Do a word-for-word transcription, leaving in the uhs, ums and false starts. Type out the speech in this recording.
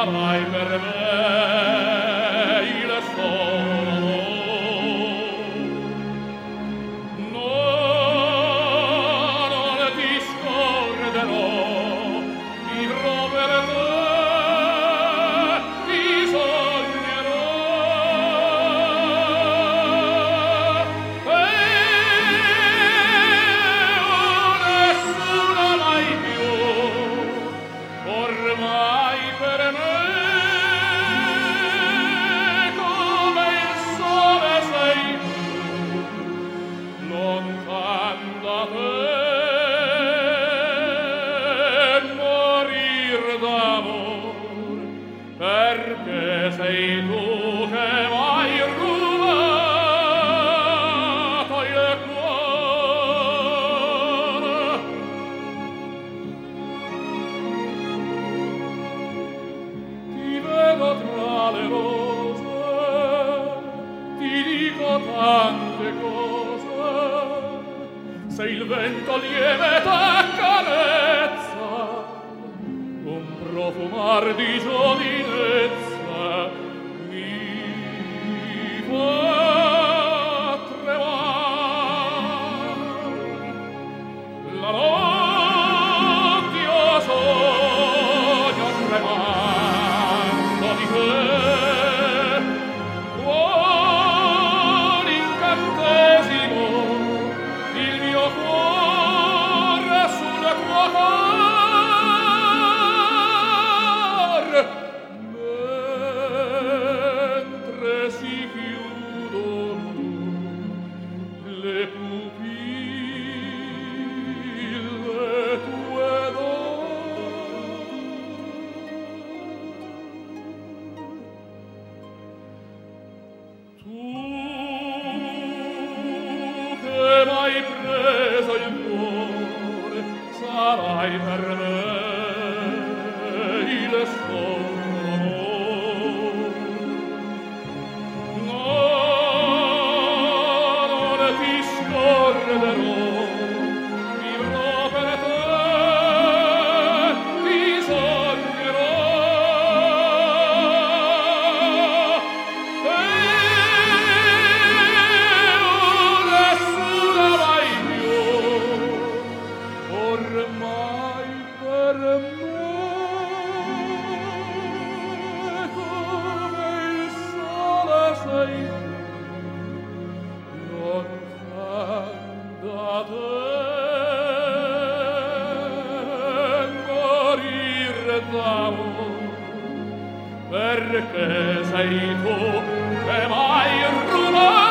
sarai per me il solo. No, non ti scorderò, vivrò per te, ti sognerò. E nessuna mai più, ormai per me, come il sole sei tu, lontan da te, morir d'amor, perché sei tu che m'hai rubato il cuore. Ti vedo tra le rose, ti dico tante cose, se il vento lieve t'accarezza, un profumar di giovinezza mi fa tremar. La notte io sogno tremando di te, un incantesimo il mio cuore sul tuo cor, mentre si chiudono le pupille tue d'oro. Tu che m'hai preso il cuore, sarai per me il solo. No, non ti scorderò, vivrò per te, ti sognerò. E nessuna mai più, ormai per me, come il sole sei tu, lontan da te, morir d'amor, perché sei tu che m'hai rubato